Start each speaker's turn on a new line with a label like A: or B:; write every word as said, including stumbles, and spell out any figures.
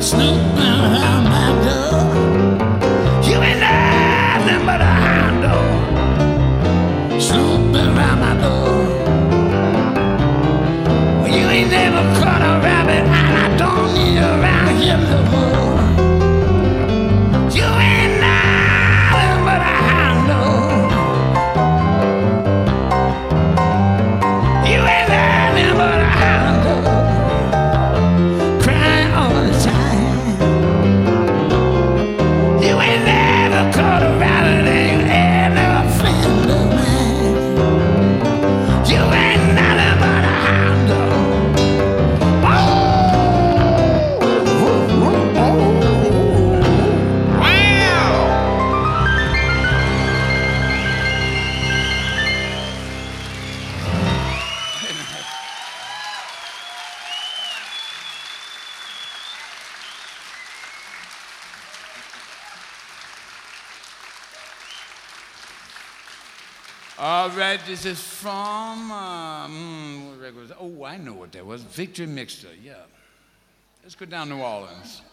A: snooping around my door. You ain't nothing but a hound dog, snooping around my door. Well, you ain't never caught a rabbit, and I don't need you around here no more. You ain't nothing but a hound dog. You ain't nothing but a hound dog, crying all the time. You ain't never caught a rabbit, and you ain't never friend of mine. You ain't nothing but a hound dog. Oh, oh, oh, wow. All right, this is from, uh, mm, what record was it? Oh, I know what that was. Victory Mixture, yeah. Let's go down New Orleans.